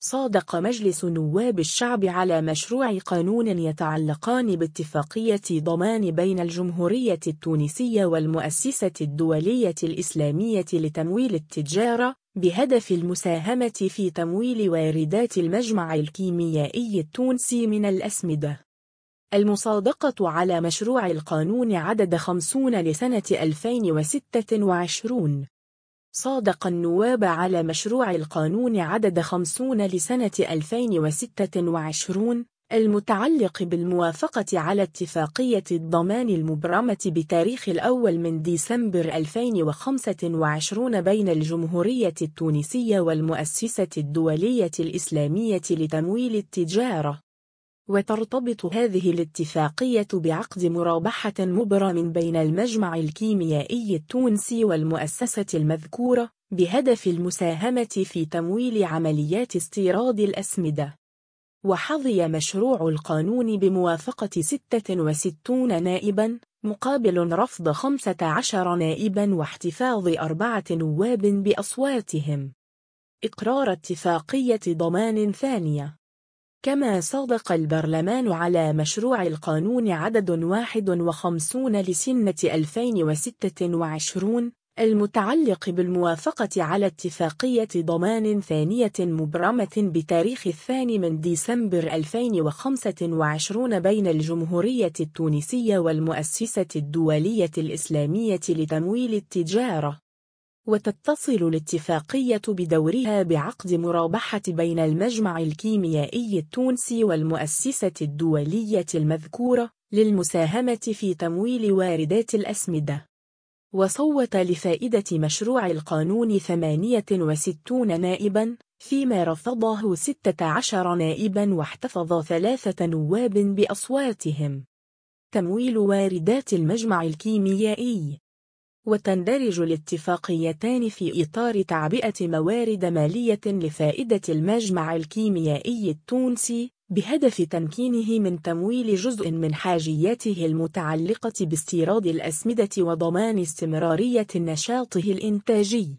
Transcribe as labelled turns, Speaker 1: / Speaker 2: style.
Speaker 1: صادق مجلس نواب الشعب على مشروع قانون يتعلقان باتفاقية ضمان بين الجمهورية التونسية والمؤسسة الدولية الإسلامية لتمويل التجارة بهدف المساهمة في تمويل واردات المجمع الكيميائي التونسي من الأسمدة. المصادقة على مشروع القانون عدد 50 لسنة 2026. صادق النواب على مشروع القانون عدد 50 لسنة 2026 المتعلق بالموافقة على اتفاقية الضمان المبرمة بتاريخ 1 ديسمبر 2025 بين الجمهورية التونسية والمؤسسة الدولية الإسلامية لتمويل التجارة. وترتبط هذه الاتفاقية بعقد مرابحة مبرم بين المجمع الكيميائي التونسي والمؤسسة المذكورة بهدف المساهمة في تمويل عمليات استيراد الأسمدة. وحظي مشروع القانون بموافقة 66 نائباً مقابل رفض 15 نائباً واحتفاظ 4 نواب بأصواتهم. إقرار اتفاقية ضمان ثانية. كما صادق البرلمان على مشروع القانون عدد 51 لسنة 2026 المتعلق بالموافقة على اتفاقية ضمان ثانية مبرمة بتاريخ 2 ديسمبر 2025 بين الجمهورية التونسية والمؤسسة الدولية الإسلامية لتمويل التجارة. وتتصل الاتفاقية بدورها بعقد مرابحة بين المجمع الكيميائي التونسي والمؤسسة الدولية المذكورة للمساهمة في تمويل واردات الأسمدة. وصوت لفائدة مشروع القانون 68 نائباً فيما رفضه 16 نائباً واحتفظ 3 نواب بأصواتهم. تمويل واردات المجمع الكيميائي. وتندرج الاتفاقيتان في إطار تعبئة موارد مالية لفائدة المجمع الكيميائي التونسي بهدف تمكينه من تمويل جزء من حاجياته المتعلقة باستيراد الأسمدة وضمان استمرارية نشاطه الإنتاجي.